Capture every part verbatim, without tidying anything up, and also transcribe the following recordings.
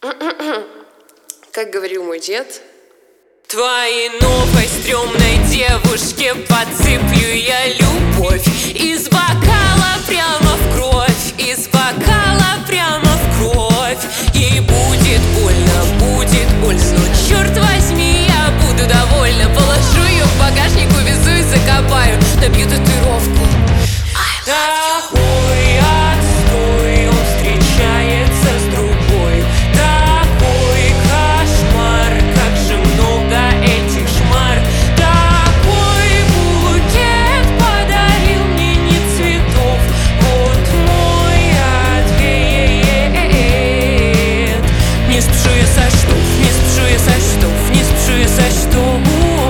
Как говорил мой дед: твоей новой стрёмной девушке подсыплю я любовь из бокала прямо в кровь, из бокала прямо в кровь. Ей будет больно, будет больно, но черт возьми, я буду довольна. Положу ее в багажник, увезу и закопаю, набью татуировку. Такой отстой, он встречается с другой. Такой кошмар, как же много этих шмар. Такой букет подарил мне не цветов. Вот мой ответ. Не спешу я со штов, не спешу я со штов, не спешу я со штов.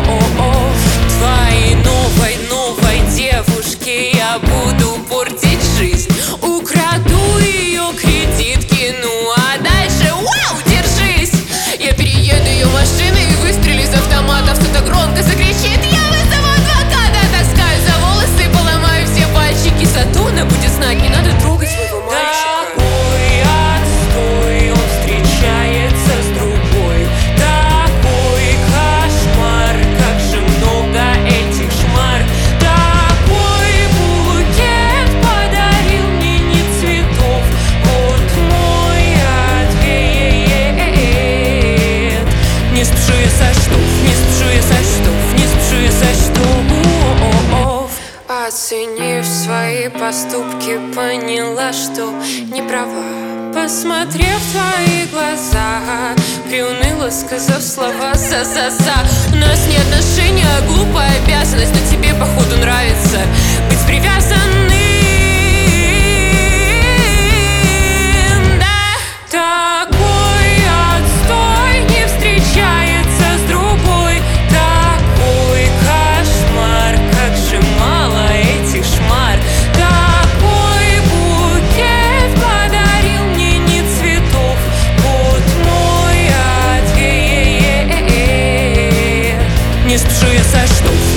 Твоей новой, новой девушке я буду портить жизнь. Украду ее кредитки, ну а дальше, вау, держись. Я перееду ее машиной и выстрелю из автомата. Кто-то громко закричит: я вызову адвоката. Таскаю за волосы, поломаю все пальчики. Зато она будет знать, не надо трогать своего мальчика. Такой отстой, он встречается с другой. Такой кошмар, как же много этих шмар. Такой букет подарил мне не цветов. Вот мой ответ. Не спешу я со штов, не спешу я со штов, не спешу я со штов. Оценив свои поступки, поняла, что не права. Посмотрев в твои глаза, приуныла, сказав слова «за-за-за». У нас не отношения, а глупая обязанность, но тебе, походу, нравится быть привязанным, да? Такой отстой не встречается с другой. Такой кошмар, как же мало этих шмар. Такой букет подарил мне не цветов. Вот мой ответ. Не спешу я со штов,